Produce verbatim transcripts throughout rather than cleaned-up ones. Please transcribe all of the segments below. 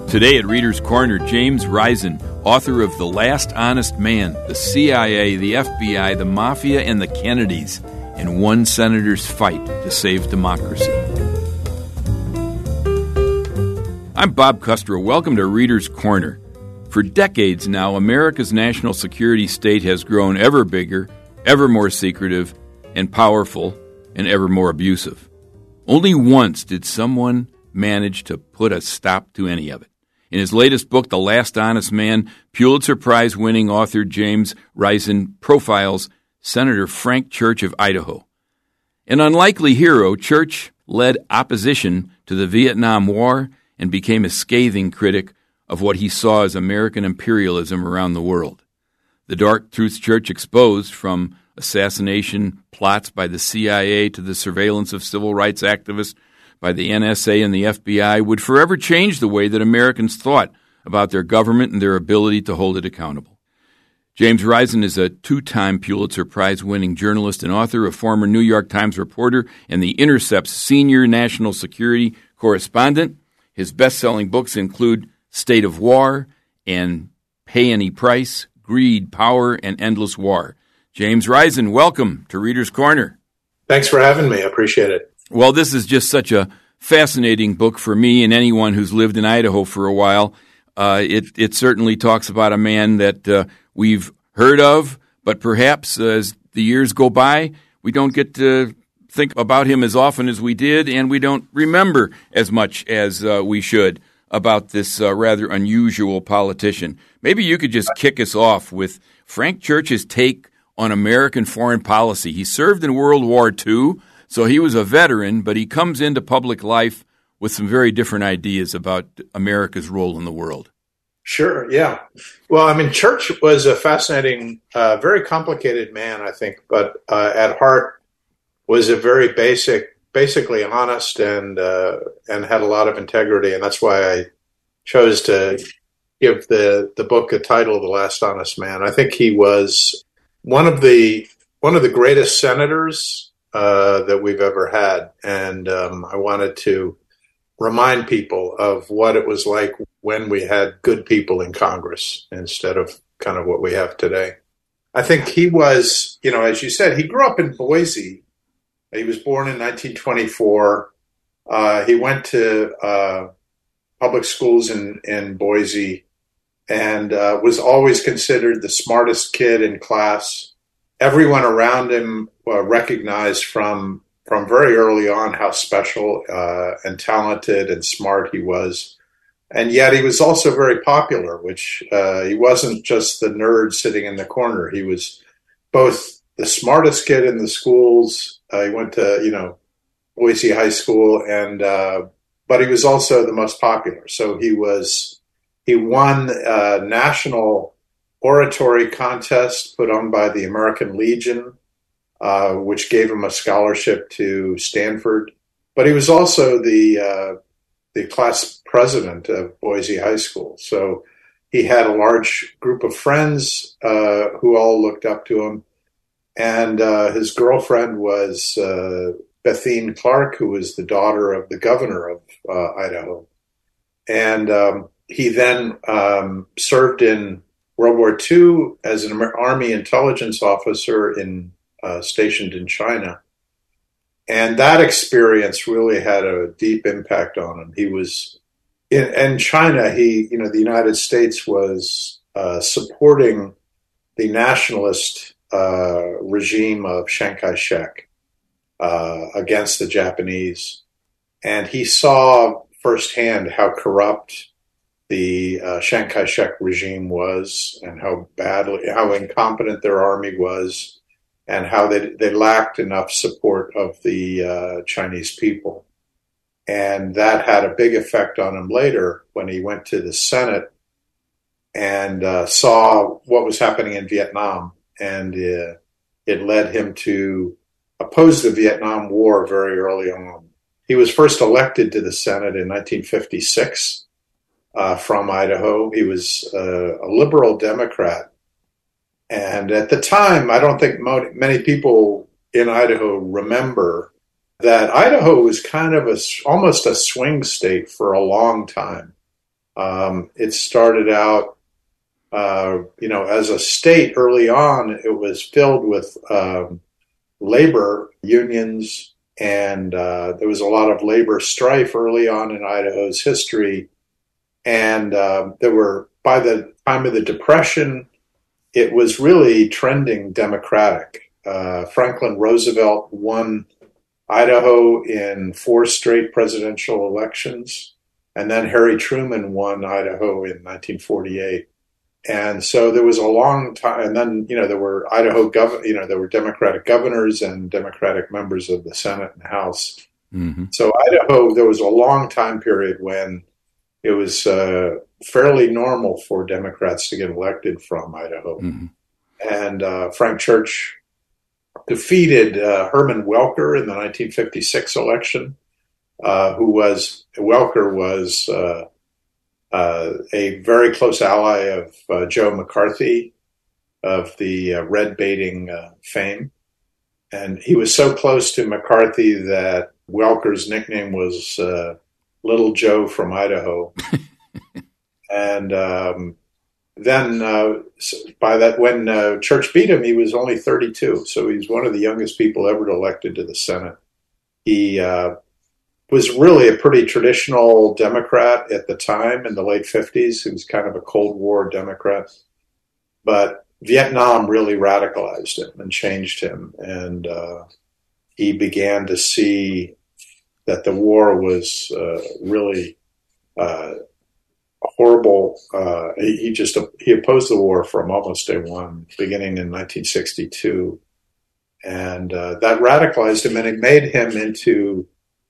Today at Reader's Corner, James Risen, author of The Last Honest Man, the C I A, the F B I, the Mafia, and the Kennedys, and one senator's fight to save democracy. I'm Bob Custro. Welcome to Reader's Corner. For decades now, America's national security state has grown ever bigger, ever more secretive, and powerful, and ever more abusive. Only once did someone manage to put a stop to any of it. In his latest book, The Last Honest Man, Pulitzer Prize-winning author James Risen profiles Senator Frank Church of Idaho. An unlikely hero, Church led opposition to the Vietnam War and became a scathing critic of what he saw as American imperialism around the world. The dark truths Church exposed, from assassination plots by the C I A to the surveillance of civil rights activists by the N S A and the F B I, would forever change the way that Americans thought about their government and their ability to hold it accountable. James Risen is a two-time Pulitzer Prize-winning journalist and author, a former New York Times reporter, and The Intercept's senior national security correspondent. His best-selling books include State of War and Pay Any Price, Greed, Power, and Endless War. James Risen, welcome to Reader's Corner. Thanks for having me. I appreciate it. Well, this is just such a fascinating book for me and anyone who's lived in Idaho for a while. Uh, it, it certainly talks about a man that uh, we've heard of, but perhaps uh, as the years go by, we don't get to think about him as often as we did, and we don't remember as much as uh, we should about this uh, rather unusual politician. Maybe you could just kick us off with Frank Church's take on American foreign policy. He served in World War Two, so he was a veteran, but he comes into public life with some very different ideas about America's role in the world. Sure, yeah. Well, I mean, Church was a fascinating, uh, very complicated man, I think, but uh, at heart was a very basic, basically honest and uh, and had a lot of integrity, and that's why I chose to give the, the book a title, The Last Honest Man. I think he was one of the one of the greatest senators Uh, that we've ever had. And um, I wanted to remind people of what it was like when we had good people in Congress instead of kind of what we have today. I think he was, you know, as you said, he grew up in Boise. He was born in nineteen twenty-four. Uh, he went to uh, public schools in, in Boise and uh, was always considered the smartest kid in class. Everyone around him uh, recognized from from very early on how special uh, and talented and smart he was. And yet he was also very popular, which uh, he wasn't just the nerd sitting in the corner. He was both the smartest kid in the schools. Uh, he went to, you know, Boise High School, and uh, but he was also the most popular. So he was he won uh, national oratory contest put on by the American Legion, uh, which gave him a scholarship to Stanford. But he was also the uh, the class president of Boise High School. So he had a large group of friends uh, who all looked up to him. And uh, his girlfriend was uh, Bethune Clark, who was the daughter of the governor of uh, Idaho. And um, he then um, served in World War Two as an Army intelligence officer in uh, stationed in China. And that experience really had a deep impact on him. He was in, in China, he, you know, the United States was uh, supporting the nationalist uh, regime of Chiang Kai-shek uh, against the Japanese. And he saw firsthand how corrupt the uh, Chiang Kai-shek regime was, and how badly, how incompetent their army was, and how they they lacked enough support of the uh, Chinese people. And that had a big effect on him later when he went to the Senate and uh, saw what was happening in Vietnam, and uh, it led him to oppose the Vietnam War very early on. He was first elected to the Senate in nineteen fifty-six. Uh, from Idaho. He was uh, a liberal Democrat. And at the time, I don't think mo- many people in Idaho remember that Idaho was kind of a, almost a swing state for a long time. Um, it started out, uh, you know, as a state early on, it was filled with um, labor unions, and uh, there was a lot of labor strife early on in Idaho's history. And uh, there were, by the time of the Depression, it was really trending Democratic. Uh, Franklin Roosevelt won Idaho in four straight presidential elections, and then Harry Truman won Idaho in nineteen forty-eight. And so there was a long time, and then, you know, there were Idaho governor, you know, there were Democratic governors and Democratic members of the Senate and House. Mm-hmm. So Idaho, there was a long time period when it was uh, fairly normal for Democrats to get elected from Idaho. Mm-hmm. And uh, Frank Church defeated uh, Herman Welker in the nineteen fifty-six election, uh, who was, Welker was uh, uh, a very close ally of uh, Joe McCarthy of the uh, red baiting uh, fame. And he was so close to McCarthy that Welker's nickname was uh, Little Joe from Idaho. and um, then uh, by that, when uh, Church beat him, he was only thirty-two. So he's one of the youngest people ever elected to the Senate. He uh, was really a pretty traditional Democrat at the time in the late fifties. He was kind of a Cold War Democrat. But Vietnam really radicalized him and changed him. And uh, he began to see that the war was uh, really uh, horrible. Uh, he, he just he opposed the war from almost day one, beginning in nineteen sixty-two. And uh, that radicalized him, and it made him into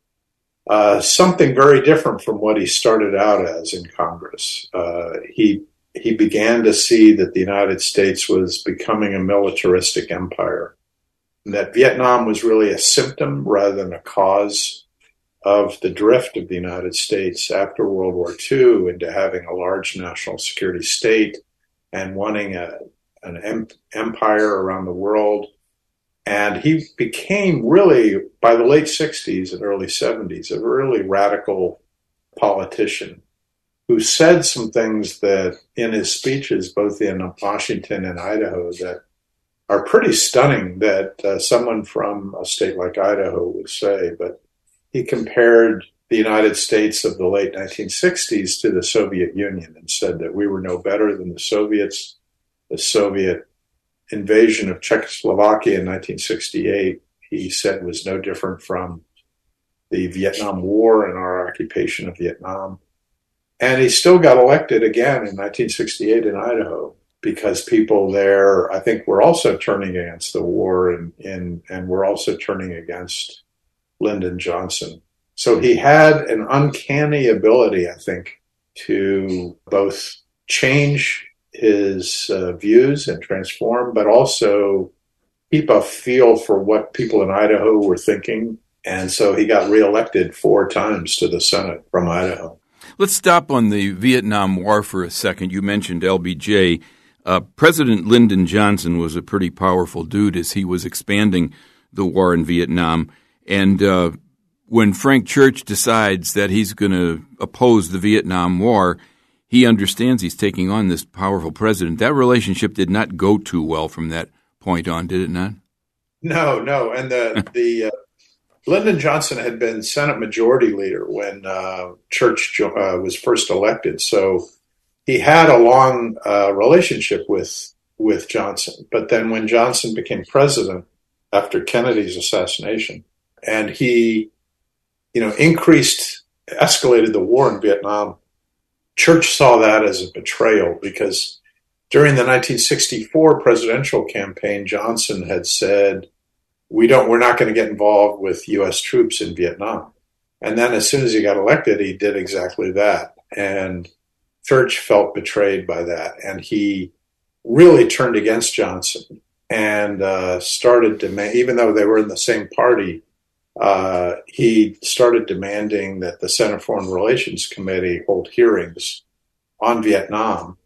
Uh, something very different from what he started out as in Congress. Uh, he he began to see that the United States was becoming a militaristic empire, and that Vietnam was really a symptom rather than a cause of the drift of the United States after World War Two into having a large national security state and wanting a, an em- empire around the world. And he became really, by the late sixties and early seventies, a really radical politician who said some things that in his speeches, both in Washington and Idaho, that are pretty stunning that uh, someone from a state like Idaho would say. But he compared the United States of the late nineteen sixties to the Soviet Union and said that we were no better than the Soviets. The Soviet invasion of Czechoslovakia in nineteen sixty-eight, he said, was no different from the Vietnam War and our occupation of Vietnam. And he still got elected again in nineteen sixty-eight in Idaho because people there, I think, were also turning against the war and, and, and were also turning against Lyndon Johnson. So he had an uncanny ability, I think, to both change his uh, views and transform, but also keep a feel for what people in Idaho were thinking. And so he got reelected four times to the Senate from Idaho. Let's stop on the Vietnam War for a second. You mentioned L B J. Uh, President Lyndon Johnson was a pretty powerful dude as he was expanding the war in Vietnam. And uh, when Frank Church decides that he's going to oppose the Vietnam War, he understands he's taking on this powerful president. That relationship did not go too well from that point on, did it not? No, no. And the the uh, Lyndon Johnson had been Senate Majority Leader when uh, Church uh, was first elected, so he had a long uh, relationship with with Johnson. But then when Johnson became president after Kennedy's assassination, and he, you know, increased, escalated the war in Vietnam, Church saw that as a betrayal because during the nineteen sixty-four presidential campaign, Johnson had said, we don't, we're not going to get involved with U S troops in Vietnam. And then as soon as he got elected, he did exactly that. And Church felt betrayed by that. And he really turned against Johnson and uh, started demand, even though they were in the same party, Uh, he started demanding that the Senate Foreign Relations Committee hold hearings on Vietnam.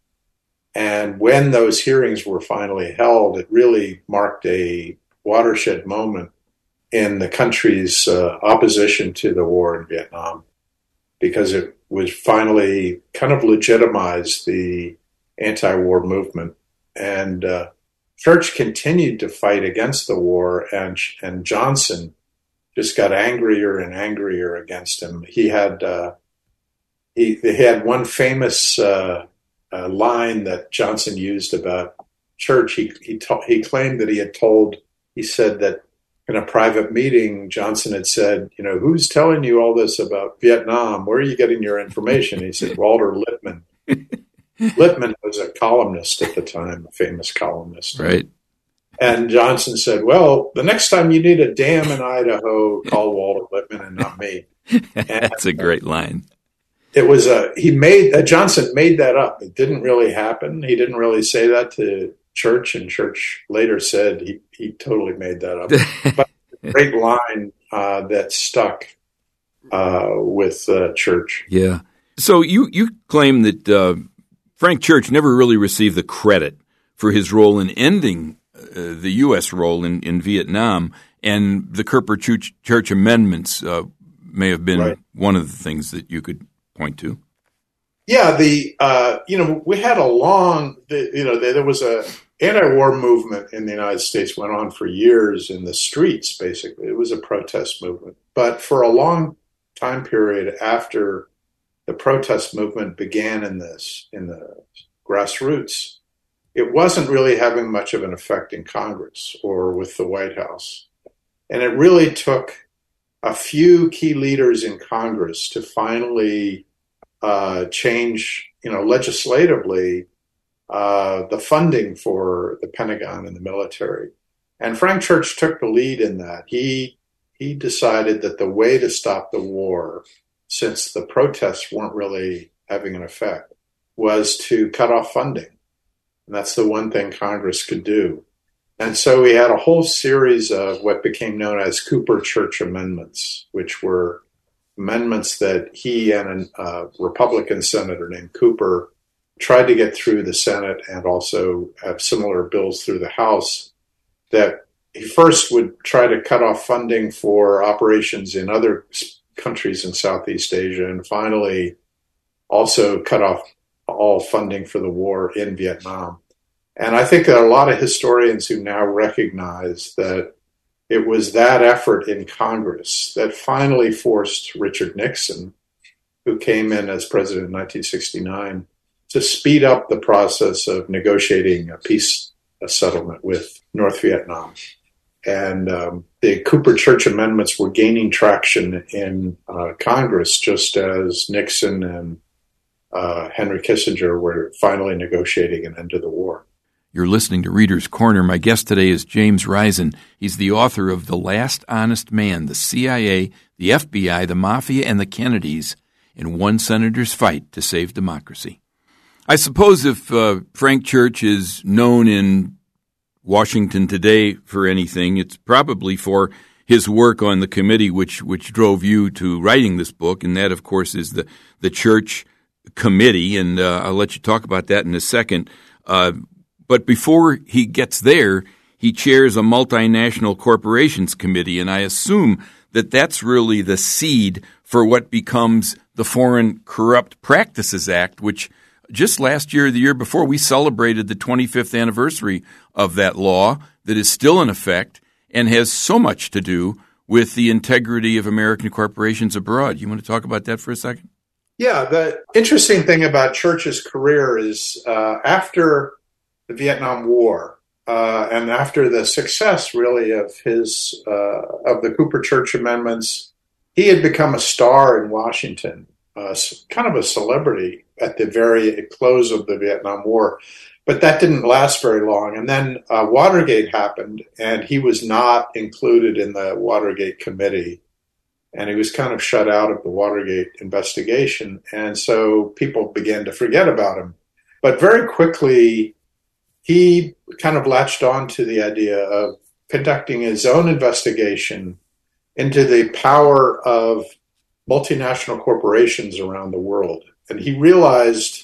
And when those hearings were finally held, it really marked a watershed moment in the country's uh, opposition to the war in Vietnam, because it, was finally kind of legitimized the anti-war movement. And uh, Church continued to fight against the war, and and Johnson just got angrier and angrier against him. He had uh, he, he had one famous uh, uh, line that Johnson used about Church. He he, ta- he claimed that he had told, he said that in a private meeting, Johnson had said, you know, who's telling you all this about Vietnam? Where are you getting your information? He said, Walter Lippmann. Lippmann was a columnist at the time, a famous columnist. Right. And Johnson said, well, the next time you need a dam in Idaho, call Walter Lippmann and not me. That's and, a great line. It was a, he made, uh, Johnson made that up. It didn't really happen. He didn't really say that to Church, and Church later said he, he totally made that up. But a great line uh, that stuck uh, with uh, Church. Yeah. So you, you claim that uh, Frank Church never really received the credit for his role in ending uh, the U S role in, in Vietnam, and the Cooper Church, Church amendments uh, may have been right. one of the things that you could point to. Yeah, the uh, you know we had a long the, you know there was a anti-war movement in the United States, went on for years in the streets. Basically, it was a protest movement, but for a long time period after the protest movement began in this in the grassroots, it wasn't really having much of an effect in Congress or with the White House, and it really took a few key leaders in Congress to finally Uh, change, you know, legislatively uh, the funding for the Pentagon and the military. And Frank Church took the lead in that. He he decided that the way to stop the war, since the protests weren't really having an effect, was to cut off funding. And that's the one thing Congress could do. And so we had a whole series of what became known as Cooper Church amendments, which were amendments that he and a uh, Republican senator named Cooper tried to get through the Senate, and also have similar bills through the House, that he first would try to cut off funding for operations in other countries in Southeast Asia, and finally also cut off all funding for the war in Vietnam. And I think there are a lot of historians who now recognize that it was that effort in Congress that finally forced Richard Nixon, who came in as president in nineteen sixty-nine, to speed up the process of negotiating a peace a settlement with North Vietnam. And um, the Cooper Church amendments were gaining traction in uh, Congress, just as Nixon and uh, Henry Kissinger were finally negotiating an end to the war. You're listening to Reader's Corner. My guest today is James Risen. He's the author of The Last Honest Man, the C I A, the F B I, the Mafia, and the Kennedys in One Senator's Fight to Save Democracy. I suppose if uh, Frank Church is known in Washington today for anything, it's probably for his work on the committee which which drove you to writing this book, and that, of course, is the, the Church Committee, and uh, I'll let you talk about that in a second. Uh, But before he gets there, he chairs a multinational corporations committee, and I assume that that's really the seed for what becomes the Foreign Corrupt Practices Act, which just last year or the year before, we celebrated the twenty-fifth anniversary of that law that is still in effect and has so much to do with the integrity of American corporations abroad. You want to talk about that for a second? Yeah, the interesting thing about Church's career is uh, after the Vietnam War, uh, and after the success, really, of his uh, of the Cooper Church amendments, he had become a star in Washington, uh, kind of a celebrity at the very close of the Vietnam War. But that didn't last very long. And then uh, Watergate happened, and he was not included in the Watergate committee. And he was kind of shut out of the Watergate investigation. And so people began to forget about him. But very quickly, he kind of latched on to the idea of conducting his own investigation into the power of multinational corporations around the world. And he realized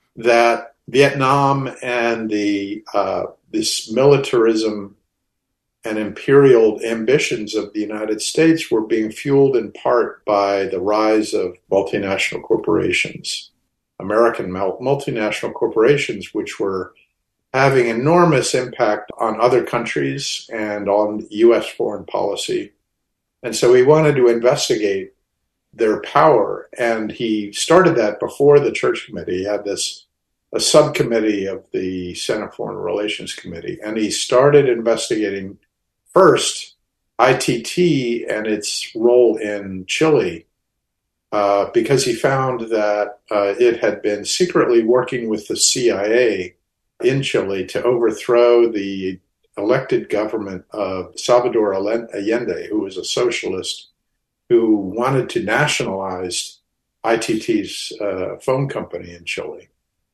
that Vietnam and the uh, this militarism and imperial ambitions of the United States were being fueled in part by the rise of multinational corporations, American multinational corporations, which were having enormous impact on other countries and on U S foreign policy. And so he wanted to investigate their power. And he started that before the Church Committee. He had this a subcommittee of the Senate Foreign Relations Committee. And he started investigating first I T T and its role in Chile, uh, because he found that uh, it had been secretly working with the C I A in Chile to overthrow the elected government of Salvador Allende, who was a socialist who wanted to nationalize I T T's uh, phone company in Chile.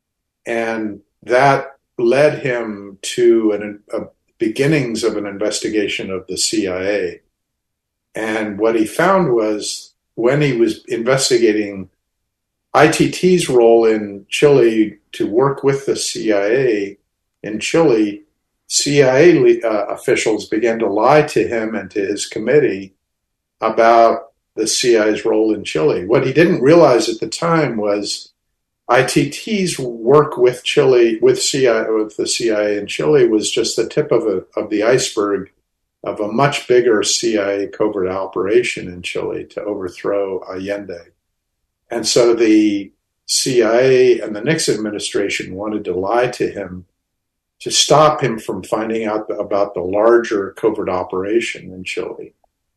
And that led him to an, a beginnings of an investigation of the C I A. And what he found was when he was investigating I T T's role in Chile to work with the C I A in Chile, C I A uh, officials began to lie to him and to his committee about the C I A's role in Chile. What he didn't realize at the time was I T T's work with Chile, with C I A, with the C I A in Chile, was just the tip of a, of the iceberg of a much bigger C I A covert operation in Chile to overthrow Allende. And so the C I A and the Nixon administration wanted to lie to him to stop him from finding out about the larger covert operation in Chile.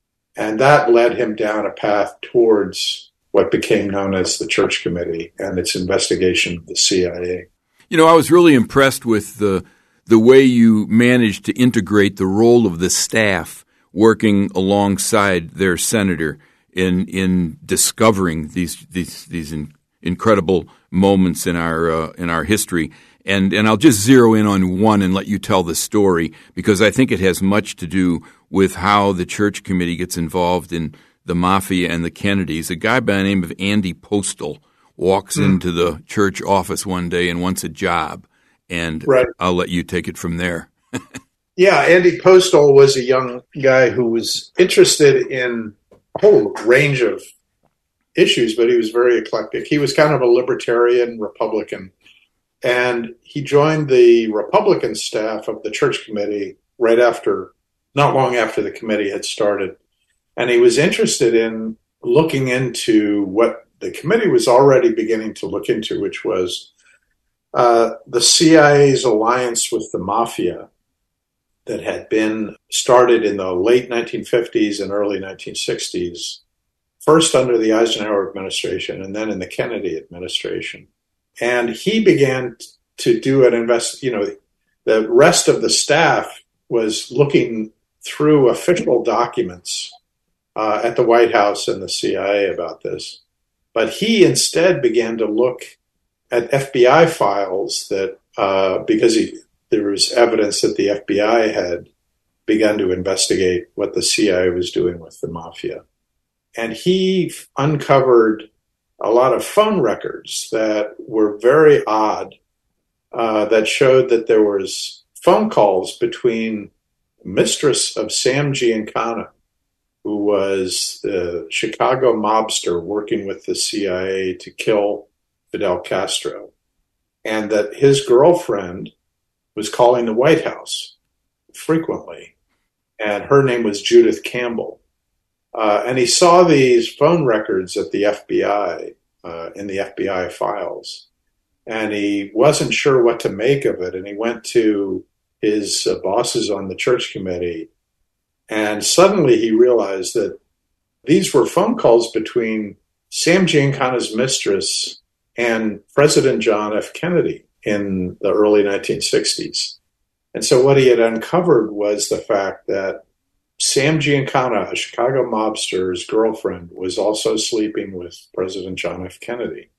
And that led him down a path towards what became known as the Church Committee and its investigation of the C I A. You know, I was really impressed with the the way you managed to integrate the role of the staff working alongside their senator in in discovering these these these in, incredible moments in our uh, in our history. And and I'll just zero in on one and let you tell the story, because I think it has much to do with how the Church Committee gets involved in the Mafia and the Kennedys. A guy by the name of Andy Postal walks mm. into the church office one day and wants a job. And right. I'll let you take it from there. Yeah, Andy Postal was a young guy who was interested in a whole range of issues, but he was very eclectic. He was kind of a libertarian Republican. And he joined the Republican staff of the Church Committee right after, not long after the committee had started. And he was interested in looking into what the committee was already beginning to look into, which was uh, the C I A's alliance with the Mafia that had been started in the late nineteen fifties and early nineteen sixties, first under the Eisenhower administration and then in the Kennedy administration. And he began to do an invest, you know, the rest of the staff was looking through official documents uh, at the White House and the C I A about this. But he instead began to look at F B I files that, uh, because he, there was evidence that the F B I had begun to investigate what the C I A was doing with the Mafia. And he uncovered a lot of phone records that were very odd, uh, that showed that there was phone calls between mistress of Sam Giancana, who was the Chicago mobster working with the C I A to kill Fidel Castro, and that his girlfriend was calling the White House frequently, and her name was Judith Campbell. Uh, and he saw these phone records at the F B I, uh, in the F B I files, and he wasn't sure what to make of it. And he went to his uh, bosses on the Church Committee, and suddenly he realized that these were phone calls between Sam Giancana's mistress and President John F. Kennedy in the early nineteen sixties. And so what he had uncovered was the fact that Sam Giancana, a Chicago mobster's girlfriend, was also sleeping with President John F. Kennedy.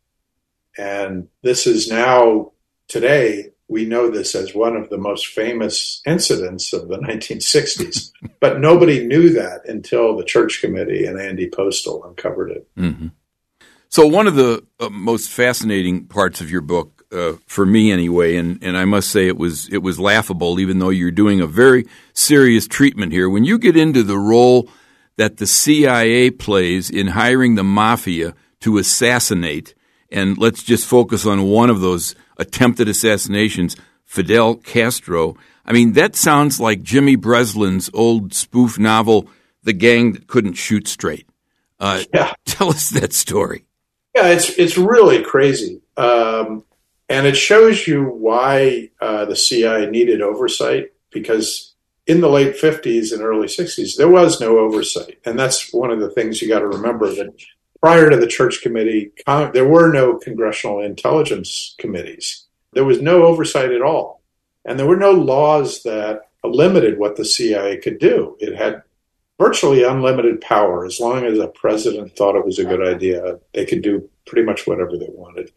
And this is now, today, we know this as one of the most famous incidents of the nineteen sixties. But nobody knew that until the Church Committee and Andy Postal uncovered it. Mm-hmm. So one of the uh, most fascinating parts of your book uh, for me anyway, and, and I must say it was it was laughable, even though you're doing a very serious treatment here. When you get into the role that the C I A plays in hiring the mafia to assassinate, and let's just focus on one of those attempted assassinations, Fidel Castro. I mean, that sounds like Jimmy Breslin's old spoof novel, The Gang That Couldn't Shoot Straight. Uh, yeah. Tell us that story. Yeah, it's it's really crazy. Um, and it shows you why uh, the C I A needed oversight, because in the late fifties and early sixties, there was no oversight. And that's one of the things you got to remember, that prior to the Church Committee, con- there were no congressional intelligence committees. There was no oversight at all. And there were no laws that limited what the C I A could do. It had virtually unlimited power. As long as a president thought it was a good idea, they could do pretty much whatever they wanted.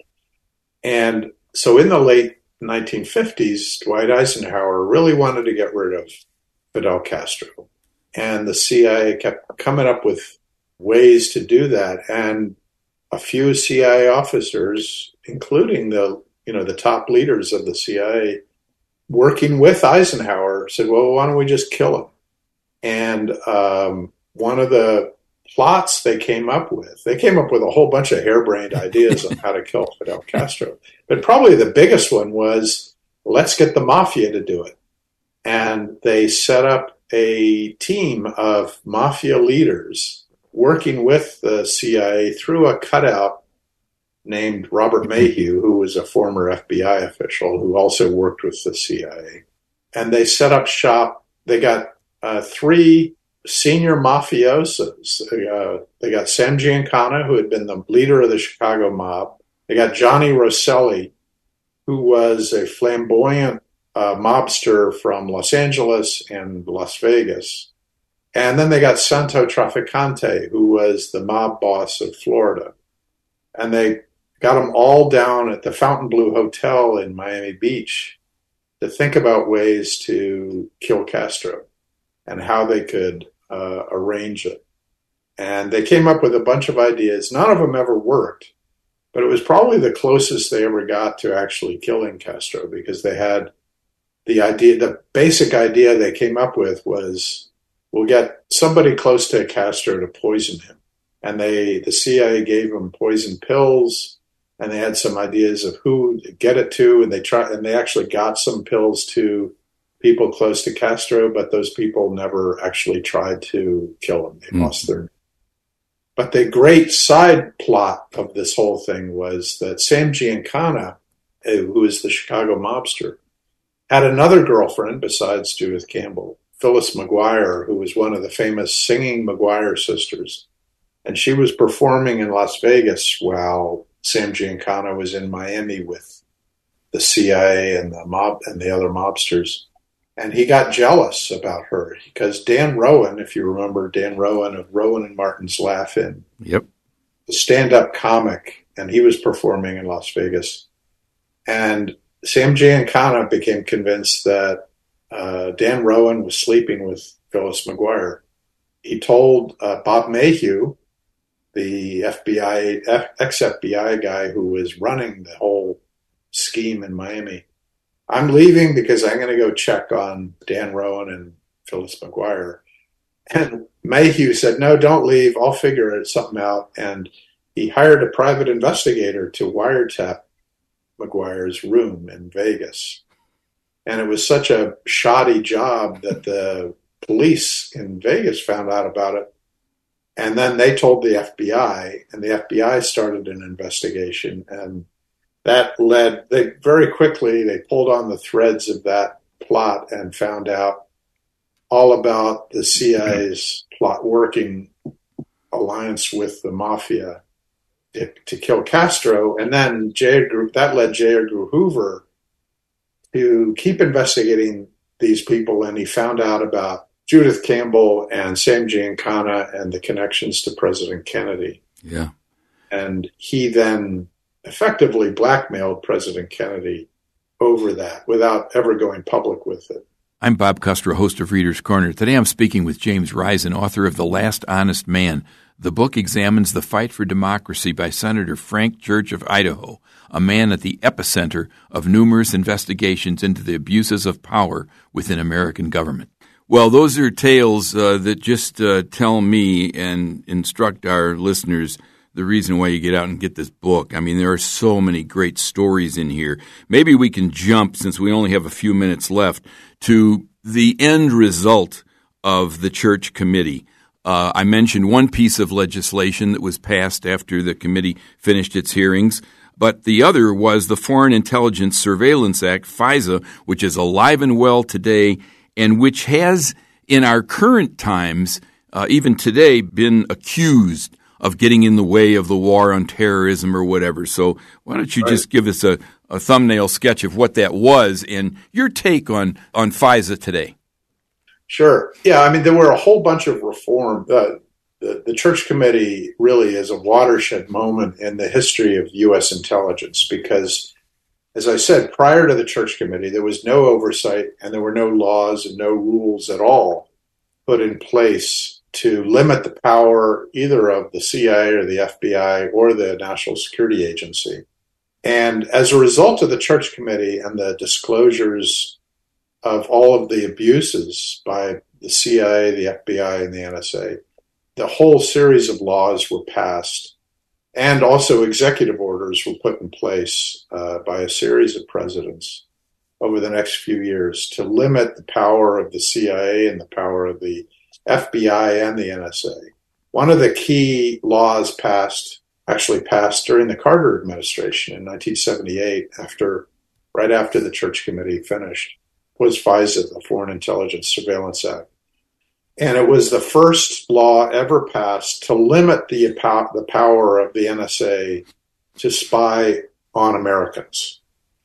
And so in the late nineteen fifties, Dwight Eisenhower really wanted to get rid of Fidel Castro. And the C I A kept coming up with ways to do that. And a few C I A officers, including the, you know, the top leaders of the C I A, working with Eisenhower, said, well, why don't we just kill him? And um, one of the plots they came up with, they came up with a whole bunch of harebrained ideas on how to kill Fidel Castro. But probably the biggest one was, let's get the mafia to do it. And they set up a team of mafia leaders working with the C I A through a cutout named Robert Mayhew, who was a former F B I official who also worked with the C I A. And they set up shop. They got Uh, three senior mafiosos. Uh, they got Sam Giancana, who had been the leader of the Chicago mob. They got Johnny Rosselli, who was a flamboyant uh, mobster from Los Angeles and Las Vegas. And then they got Santo Trafficante, who was the mob boss of Florida. And they got them all down at the Fontainebleau Hotel in Miami Beach to think about ways to kill Castro and how they could uh, arrange it. And they came up with a bunch of ideas. None of them ever worked, but it was probably the closest they ever got to actually killing Castro, because they had the idea, the basic idea they came up with was, we'll get somebody close to Castro to poison him. And they, the C I A gave them poison pills, and they had some ideas of who to get it to, and they tried, and they actually got some pills to people close to Castro, but those people never actually tried to kill him. They mm. lost their. But the great side plot of this whole thing was that Sam Giancana, who is the Chicago mobster, had another girlfriend besides Judith Campbell, Phyllis McGuire, who was one of the famous singing McGuire sisters. And she was performing in Las Vegas while Sam Giancana was in Miami with the C I A and the mob and the other mobsters. And he got jealous about her because Dan Rowan, if you remember Dan Rowan of Rowan and Martin's Laugh-In, yep, the stand-up comic, and he was performing in Las Vegas. And Sam Giancana became convinced that uh, Dan Rowan was sleeping with Phyllis McGuire. He told uh, Bob Mayhew, the F B I, ex-F B I guy who was running the whole scheme in Miami, I'm leaving because I'm going to go check on Dan Rowan and Phyllis McGuire. And Mayhew said, no, don't leave. I'll figure something out. And he hired a private investigator to wiretap McGuire's room in Vegas. And it was such a shoddy job that the police in Vegas found out about it. And then they told the F B I, and the F B I started an investigation. And that led, they very quickly, they pulled on the threads of that plot and found out all about the C I A's plot working alliance with the mafia to, to kill Castro. And then J. Edgar, that led J. Edgar Hoover to keep investigating these people. And he found out about Judith Campbell and Sam Giancana and the connections to President Kennedy. Yeah. And he then effectively blackmailed President Kennedy over that without ever going public with it. I'm Bob Custro, host of Reader's Corner. Today I'm speaking with James Risen, author of The Last Honest Man, The book examines the fight for democracy by Senator Frank Church of Idaho, a man at the epicenter of numerous investigations into the abuses of power within American government. Well, those are tales uh, that just uh, tell me and instruct our listeners the reason why you get out and get this book. I mean, there are so many great stories in here. Maybe we can jump, since we only have a few minutes left, to the end result of the Church Committee. Uh, I mentioned one piece of legislation that was passed after the committee finished its hearings, but the other was the Foreign Intelligence Surveillance Act, FISA, which is alive and well today and which has, in our current times, uh, even today, been accused of getting in the way of the war on terrorism or whatever. So why don't you right. just give us a, a thumbnail sketch of what that was and your take on, on FISA today? Sure. Yeah, I mean, there were a whole bunch of reform. Uh, the, the Church Committee really is a watershed moment in the history of U S intelligence because, as I said, prior to the Church Committee, there was no oversight and there were no laws and no rules at all put in place to limit the power either of the C I A or the F B I or the National Security Agency. And as a result of the Church Committee and the disclosures of all of the abuses by the C I A, the F B I, and the N S A, the whole series of laws were passed, and also executive orders were put in place uh, by a series of presidents over the next few years to limit the power of the C I A and the power of the F B I and the N S A. One of the key laws passed, actually passed during the Carter administration in nineteen seventy-eight, after, right after the Church Committee finished, was FISA, the Foreign Intelligence Surveillance Act. And it was the first law ever passed to limit the, the power of the N S A to spy on Americans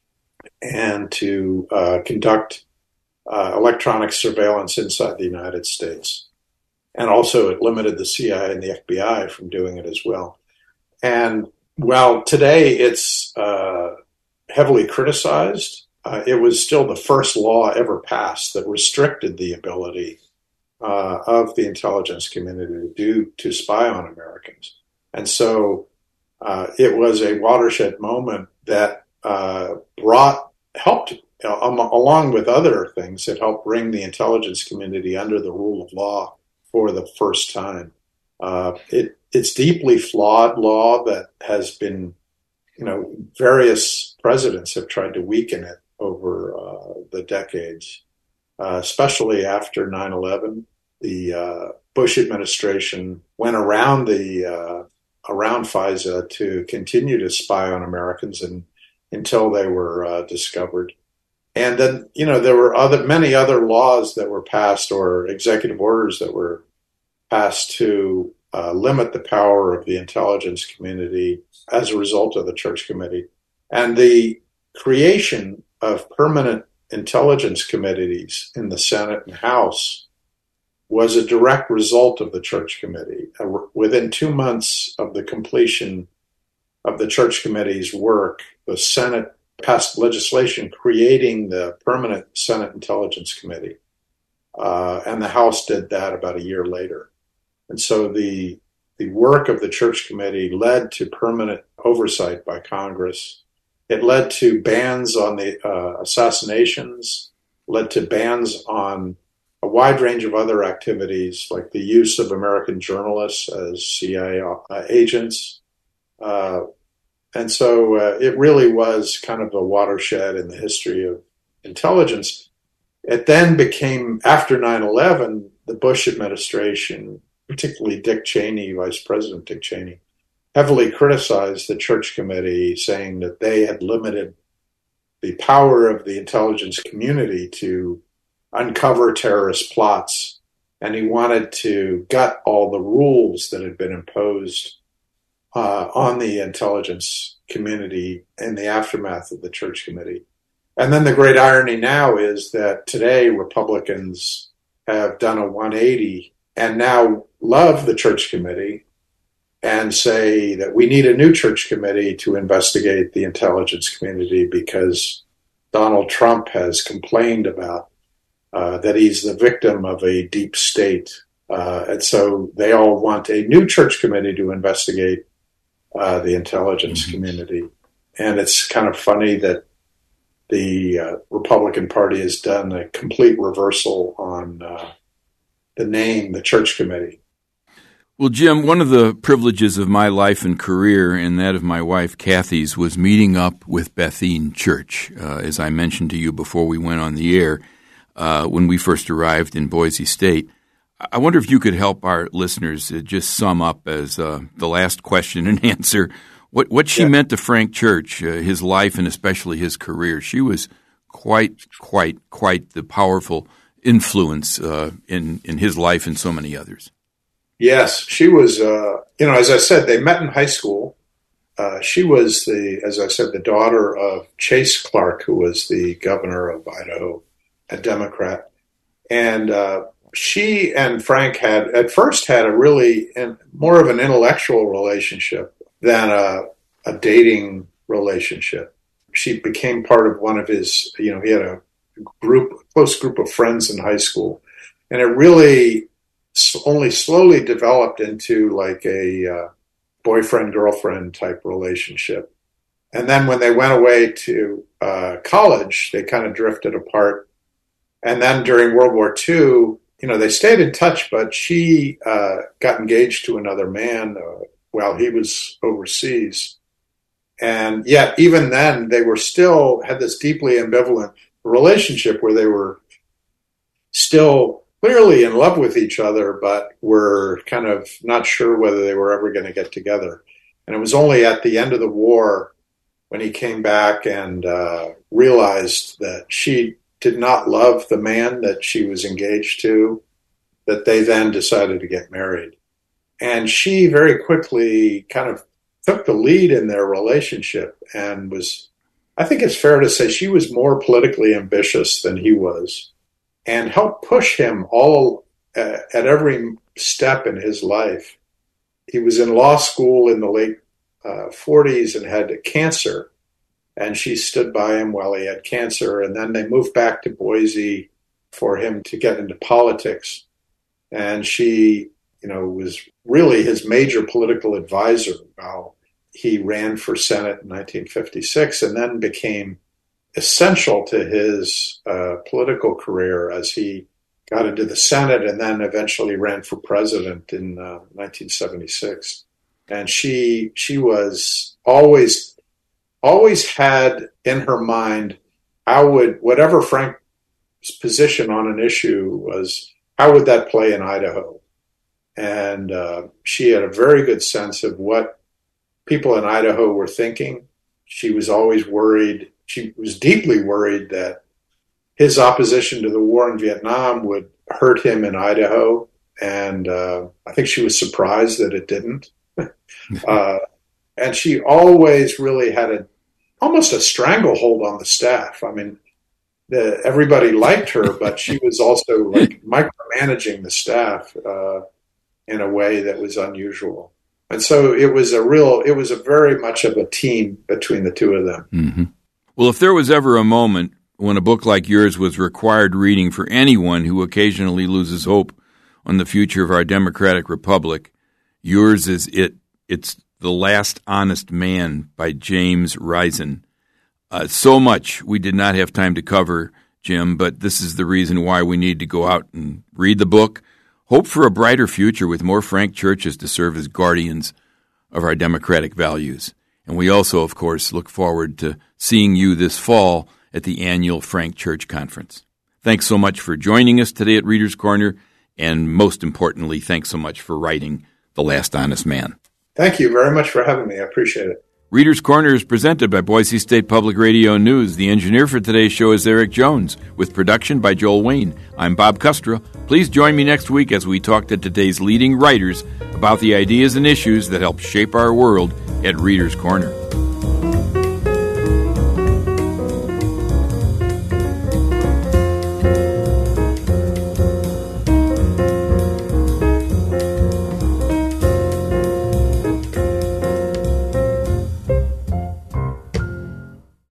and to uh, conduct uh, electronic surveillance inside the United States. And also it limited the C I A and the F B I from doing it as well. And while today it's uh, heavily criticized, uh, it was still the first law ever passed that restricted the ability uh, of the intelligence community to do to spy on Americans. And so uh, it was a watershed moment that uh, brought, helped, uh, um, along with other things, it helped bring the intelligence community under the rule of law for the first time. Uh, it, it's deeply flawed law that has been, you know, various presidents have tried to weaken it over uh, the decades, uh, especially after nine eleven. The uh, Bush administration went around the uh, around FISA to continue to spy on Americans and until they were uh, discovered. And then, you know, there were other many other laws that were passed or executive orders that were passed to uh, limit the power of the intelligence community as a result of the Church Committee. And the creation of permanent intelligence committees in the Senate and House was a direct result of the Church Committee. Uh, within two months of the completion of the Church Committee's work, the Senate passed legislation creating the permanent Senate Intelligence Committee. Uh, and the House did that about a year later. And so the the work of the Church Committee led to permanent oversight by Congress. It led to bans on the uh, assassinations, led to bans on a wide range of other activities, like the use of American journalists as C I A uh, agents. Uh, and so uh, it really was kind of a watershed in the history of intelligence. It then became, after nine eleven, the Bush administration, particularly Dick Cheney, Vice President Dick Cheney, heavily criticized the Church Committee, saying that they had limited the power of the intelligence community to uncover terrorist plots. And he wanted to gut all the rules that had been imposed uh, on the intelligence community in the aftermath of the Church Committee. And then the great irony now is that today Republicans have done a one eighty and now love the Church Committee and say that we need a new Church Committee to investigate the intelligence community because Donald Trump has complained about uh, that he's the victim of a deep state Uh, and so they all want a new church committee to investigate uh, the intelligence mm-hmm. community. And it's kind of funny that the uh, Republican Party has done a complete reversal on uh, the name, the church committee. Well, Jim, one of the privileges of my life and career and that of my wife, Kathy's, was meeting up with Bethene Church, uh, as I mentioned to you before we went on the air, uh, when we first arrived in Boise State. I wonder if you could help our listeners uh, just sum up as uh, the last question and answer what, what she yeah. meant to Frank Church, uh, his life and especially his career. She was quite, quite, quite the powerful influence uh, in, in his life and so many others. Yes, she was, uh, you know, as I said, they met in high school. Uh, she was the, as I said, the daughter of Chase Clark, who was the governor of Idaho, a Democrat. And uh, she and Frank had, at first, had a really, in, more of an intellectual relationship than a, a dating relationship. She became part of one of his, you know, he had a group, close group of friends in high school. And it really only slowly developed into like a uh, boyfriend-girlfriend type relationship. And then when they went away to uh, college, they kind of drifted apart. And then during World War Two, you know, they stayed in touch, but she uh, got engaged to another man uh, while he was overseas. And yet, even then, they were still had this deeply ambivalent relationship where they were still clearly in love with each other, but were kind of not sure whether they were ever going to get together. And it was only at the end of the war when he came back and uh, realized that she did not love the man that she was engaged to, that they then decided to get married. And she very quickly kind of took the lead in their relationship and was, I think it's fair to say, she was more politically ambitious than he was, and helped push him all uh, at every step in his life. He was in law school in the late uh, forties and had cancer, and she stood by him while he had cancer. And then they moved back to Boise for him to get into politics. And she, you know, was really his major political advisor while he ran for Senate in nineteen fifty-six, and then became essential to his uh, political career as he got into the Senate and then eventually ran for president in uh, nineteen seventy-six. And she she was always always had in her mind how would whatever Frank's position on an issue was, how would that play in Idaho? And uh, she had a very good sense of what people in Idaho were thinking. She was always worried. She was deeply worried that his opposition to the war in Vietnam would hurt him in Idaho. And uh, I think she was surprised that it didn't. uh, and she always really had a almost a stranglehold on the staff. I mean, the, everybody liked her, but she was also like micromanaging the staff uh, in a way that was unusual. And so it was a real, it was a very much of a team between the two of them. Mm-hmm. Well, if there was ever a moment when a book like yours was required reading for anyone who occasionally loses hope on the future of our democratic republic, yours is it. It's The Last Honest Man by James Risen. Uh, so much we did not have time to cover, Jim, but this is the reason why we need to go out and read the book, hope for a brighter future with more Frank Churches to serve as guardians of our democratic values. And we also, of course, look forward to seeing you this fall at the annual Frank Church Conference. Thanks so much for joining us today at Reader's Corner, and most importantly, thanks so much for writing The Last Honest Man. Thank you very much for having me. I appreciate it. Reader's Corner is presented by Boise State Public Radio News. The engineer for today's show is Eric Jones, with production by Joel Wayne. I'm Bob Custra. Please join me next week as we talk to today's leading writers about the ideas and issues that help shape our world at Reader's Corner.